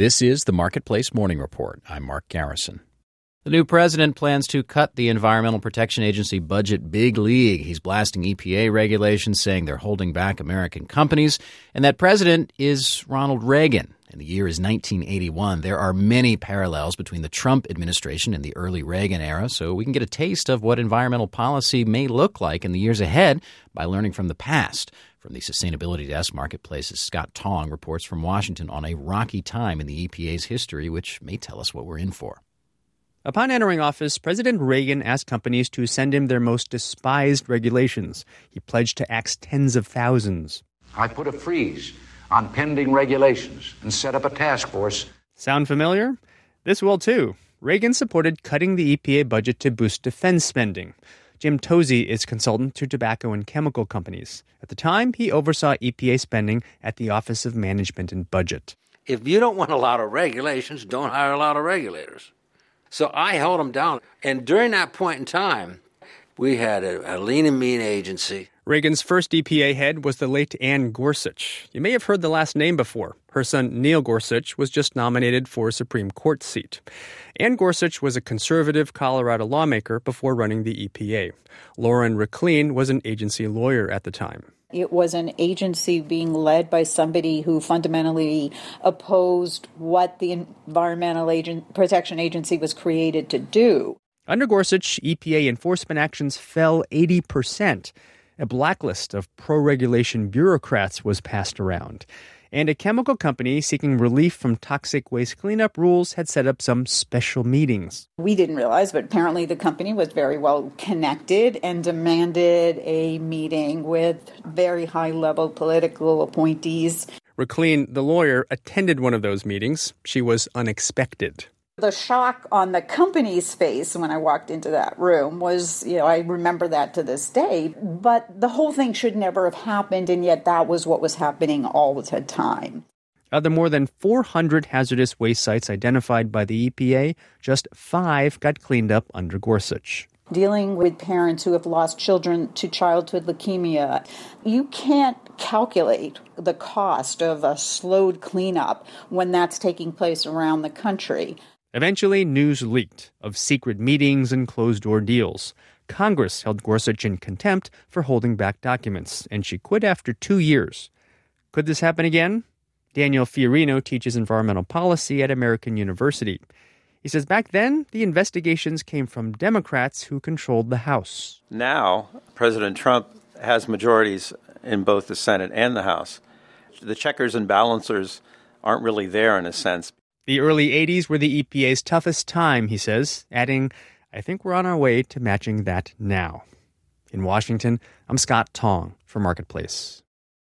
This is the Marketplace Morning Report. I'm Mark Garrison. The new president plans to cut the Environmental Protection Agency budget big league. He's blasting EPA regulations, saying they're holding back American companies. And that president is Ronald Reagan. And the year is 1981. There are many parallels between the Trump administration and the early Reagan era, so we can get a taste of what environmental policy may look like in the years ahead by learning from the past. From the Sustainability Desk, Marketplace's Scott Tong reports from Washington on a rocky time in the EPA's history, which may tell us what we're in for. Upon entering office, President Reagan asked companies to send him their most despised regulations. He pledged to axe tens of thousands. I put a freeze on pending regulations and set up a task force. Sound familiar? This will too. Reagan supported cutting the EPA budget to boost defense spending. Jim Tosey is consultant to tobacco and chemical companies. At the time, he oversaw EPA spending at the Office of Management and Budget. If you don't want a lot of regulations, don't hire a lot of regulators. So I held them down. And during that point in time, we had a lean and mean agency. Reagan's first EPA head was the late Ann Gorsuch. You may have heard the last name before. Her son, Neil Gorsuch, was just nominated for a Supreme Court seat. Ann Gorsuch was a conservative Colorado lawmaker before running the EPA. Lauren Rachlin was an agency lawyer at the time. It was an agency being led by somebody who fundamentally opposed what the Environmental Protection Agency was created to do. Under Gorsuch, EPA enforcement actions fell 80%. A blacklist of pro-regulation bureaucrats was passed around. And a chemical company seeking relief from toxic waste cleanup rules had set up some special meetings. We didn't realize, but apparently the company was very well connected and demanded a meeting with very high-level political appointees. Rachlin, the lawyer, attended one of those meetings. She was unexpected. The shock on the company's face when I walked into that room was, I remember that to this day. But the whole thing should never have happened, and yet that was what was happening all the time. Of the more than 400 hazardous waste sites identified by the EPA, just 5 got cleaned up under Gorsuch. Dealing with parents who have lost children to childhood leukemia, you can't calculate the cost of a slowed cleanup when that's taking place around the country. Eventually, news leaked of secret meetings and closed-door deals. Congress held Gorsuch in contempt for holding back documents, and she quit after 2 years. Could this happen again? Daniel Fiorino teaches environmental policy at American University. He says back then, the investigations came from Democrats who controlled the House. Now, President Trump has majorities in both the Senate and the House. The checkers and balancers aren't really there in a sense. The early 80s were the EPA's toughest time, he says, adding, I think we're on our way to matching that now. In Washington, I'm Scott Tong for Marketplace.